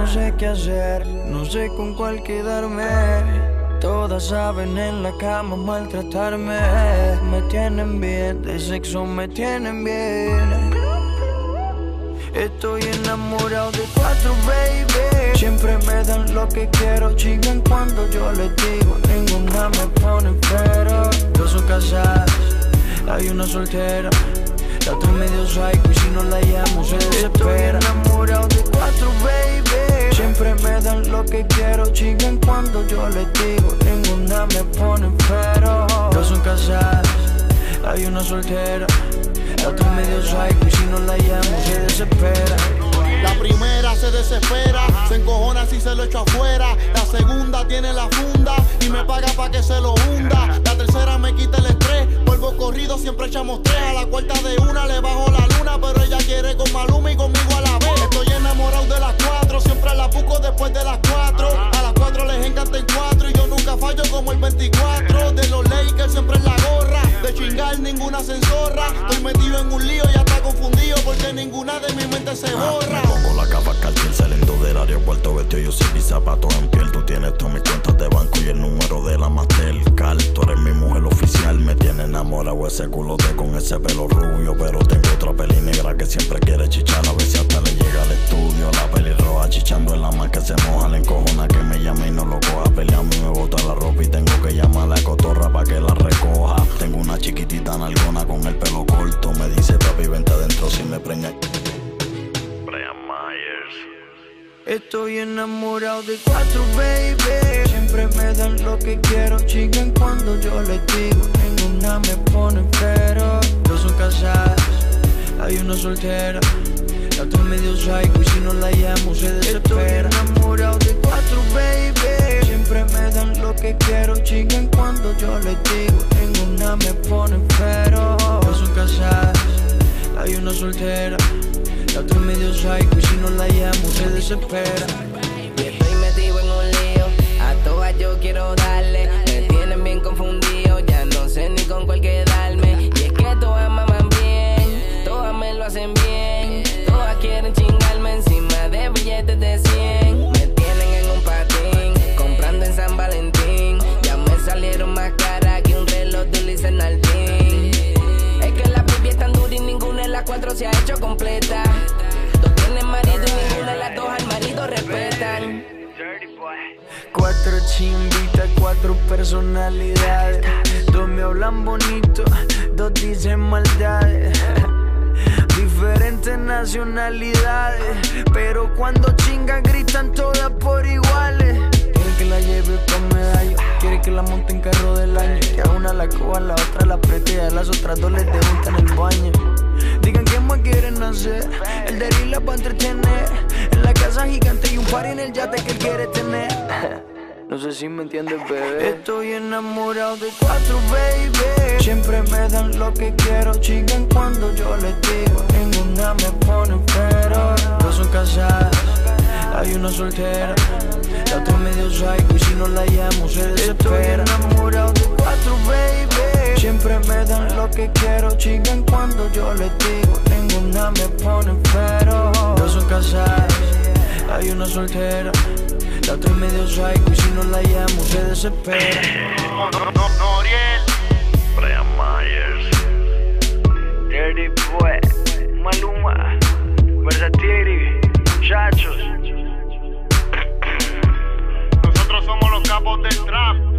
sé qué hacer, no sé con cuál quedarme. Todas saben en la cama maltratarme. Me tienen bien, de sexo me tienen bien. Estoy enamorado de 4, baby. Siempre me dan lo que quiero, chingan cuando yo les digo. Ninguna me pone pero. Dos son casadas, hay una soltera. La otra medio psycho y si no la llamo se desespera. Estoy enamorado de 4, baby. Siempre me dan lo que quiero, chingan cuando yo les digo. Ninguna me pone pero. Dos son casadas, hay una soltera. La otra medio psycho y si no la llamo se desespera. La primera se desespera, se encojona si se lo echo afuera. La segunda tiene la funda y me paga pa' que se lo hunda. La tercera me quita el estrés, polvo corrido siempre echamos 3. A la cuarta de una le bajo la luna, pero ella quiere con Maluma y conmigo a la vez. Estoy enamorado de las 4, siempre la busco después de las 4. A las 4 les encanta el 4 y yo nunca fallo como el 24. De los Lakers siempre en la gorra, de chingar ninguna se enzorra. Estoy metido en un lío y hasta confundido porque ninguna de mi mente se borra. Pongo la capa cartel saliendo del aeropuerto, vestido yo sin mis zapatos en piel. Tú tienes todas mis cuentas de banco y el número de la Mastercard. Tú eres mi mujer oficial, me tiene enamorado ese culote con ese pelo rubio. Pero tengo otra peli negra que siempre quiere chichar. A ver si hasta le llega al estudio. La peli roja chichando en la más que se moja. La encojona que me llame y no lo coja. Pelea a mí me bota la ropa y tengo que llamar a la cotorra pa' que la recoja. Tengo una chiquitita nalgona con el pelo corto. Me dice papi vente adentro si me preña. Estoy enamorado de 4, baby. Siempre me dan lo que quiero, chingan cuando yo les digo. Ninguna me pone pero. Dos son casadas, hay una soltera. La otra medio psycho y si no la llamo se desespera. Estoy enamorado de 4, baby. Siempre me dan lo que quiero, chingan cuando yo les digo. Ninguna me pone pero. Dos son casadas, hay una soltera. La otra medio psycho y si no la llamo se desespera. Y estoy metido en un lío, a todas yo quiero darle. Me tienen bien confundido, ya no sé ni con cuál quedarme. Y es que todas maman bien, todas me lo hacen bien. Todas quieren chingarme encima de billetes de 100. Me tienen en un patín, comprando en San Valentín. Ya me salieron más caras que un reloj de Ulises Nardín. Es que la pipi es tan dura y ninguna de las 4 se ha hecho completa. Dos tienen marido y ninguna de las 2 al marido respetan. 4 chimbitas, 4 personalidades. 2 me hablan bonito, 2 dicen maldades. Diferentes nacionalidades, pero cuando chingan gritan todas por iguales. Quieren que la lleve pa' medallo, quieren que la monte en carro del año. Que a una la coja, a la otra la apriete y a las otras 2 les debutan en el baño. Digan qué más quieren hacer, el de Rila pa' entretener. En la casa gigante y un party en el yate que él quiere tener. No sé si me entiendes, bebé. Estoy enamorado de 4, baby. Siempre me dan lo que quiero, chingan cuando yo les digo. Ninguna me pone pero. Dos son casadas, hay una soltera. La otra medio psycho y si no la llamo se desespera. Estoy enamorado de 4, baby. Siempre me dan lo que quiero, chingan cuando yo les digo. Ninguna me pone pero. Dos son casadas, hay una soltera. La otra medio psycho y si no la llamo se desespera. Noriel, Brian Myers, Dirty Boy, Maluma, Versatiri, muchachos. nosotros somos los capos del trap.